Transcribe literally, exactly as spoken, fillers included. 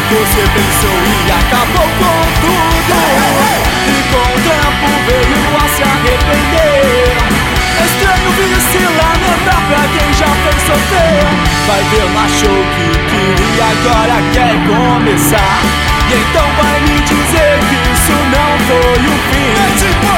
Você pensou e acabou com tudo, e com o tempo veio a se arrepender. É estranho vir se lamentar pra quem já fez sofrer. Vai ver, não achou que queria, agora quer começar. E então vai me dizer que isso não foi o fim.